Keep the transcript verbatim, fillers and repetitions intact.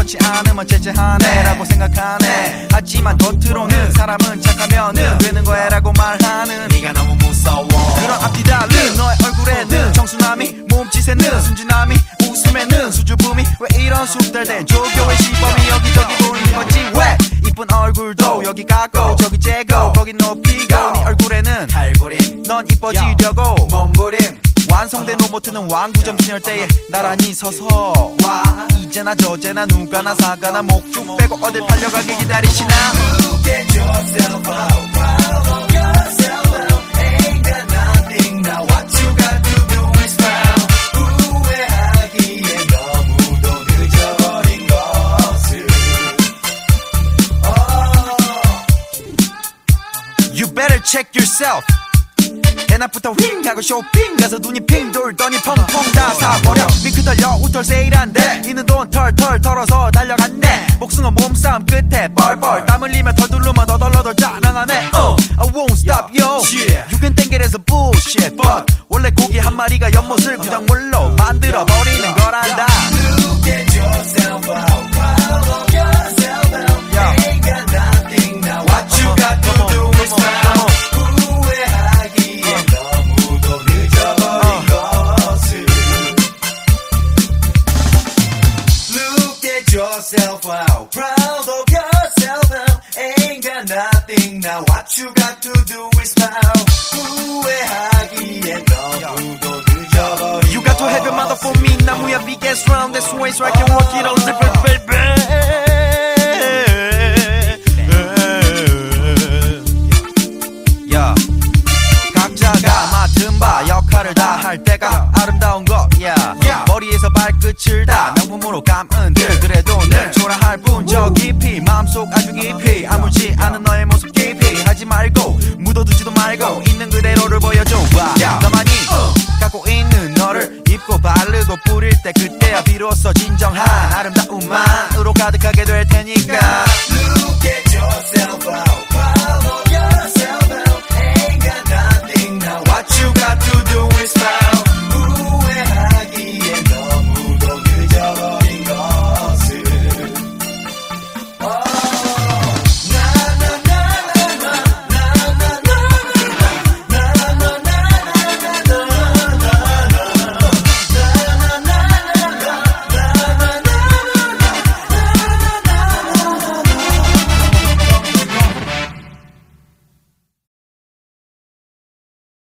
그렇지 않으면 째째하네 라고 생각하네. 하지만 겉으로는 사람은 착하면은 되는 거야라고 말하는 네가 너무 무서워. 그런 앞뒤 달린 너의 얼굴에는 청순함이, 몸짓에는 순진함이, 웃음에는 수줍음이, 왜 이런 숙달된 조교의 시범이 여기저기 보이는 건지. 왜 이쁜 얼굴도 여기 가고 저기 재고 거기 높이고 네 얼굴에는 탈부림, 넌 이뻐지려고 몸부림. 완성된 로봇은 왕구점 진열대에 나란히 서서 와 이제나 저제나 누가나 사가나 목줄 빼고 어딜 팔려가길 기다리시나. Look at yourself out, proud of yourself out. Ain't got nothing now, what you got to do is proud. 후회하기에 너무도 늦어버린 것을. oh. You better check yourself. 대낮부터 윙 하고 쇼핑 가서 눈이 핑 돌더니 펑펑 다 사버려. 핑크 털려 웃털 세일한데 이는 돈 털털 털어서 달려갔네. 복숭아 몸싸움 끝에 뻘뻘 땀 흘리며 털 두르면 더덜더덜 짜증나네. uh, I won't stop yo. yeah. You can think it as a bullshit but 원래 고기 한 마리가 연못을 구작물로 만들어버리는 거란다. Look at yourself out, proud of yourself out. yeah. Ain't got nothing now, what you got to do is proud. Yourself out, proud of yourself out. Ain't got nothing now, what you got to do is smile. 후회하기에 너무도 늦어버린. You got to have your mother for me. 나무야 biggest round, that's why so I can walk it on the baby. Yeah. 각자가 맡은 바 역할을 다 할 때가 아름다운 거. yeah. yeah. 머리에서 발끝을 다 명품으로 감은 들. 그래도 늘 초라할 뿐 저 깊이 마음속 아주 깊이 아물지 않은 너의 모습 깊이 하지 말고 묻어두지도 말고 있는 그대로를 보여줘. yeah. 나만이 uh. 갖고 있는 너를 입고 바르고 뿌릴 때 그때야 비로소 진정한 아름다움만으로 가득하게 될 테니까.